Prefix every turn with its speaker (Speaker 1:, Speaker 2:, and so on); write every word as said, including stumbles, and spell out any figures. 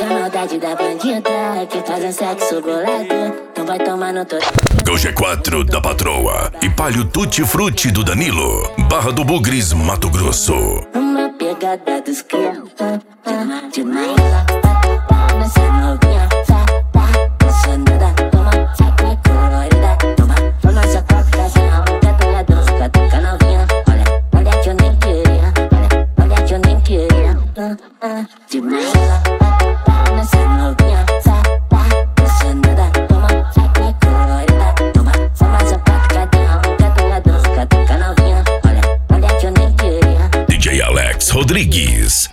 Speaker 1: maldade da bandida que fazem sexo bolado. Então vai tomar no todo.
Speaker 2: O G quatro da Patroa e Palio Tutti Frutti do Danilo. Barra do Bugres, Mato Grosso.
Speaker 1: Uma pegada dos crianças de Naila, nessa novela.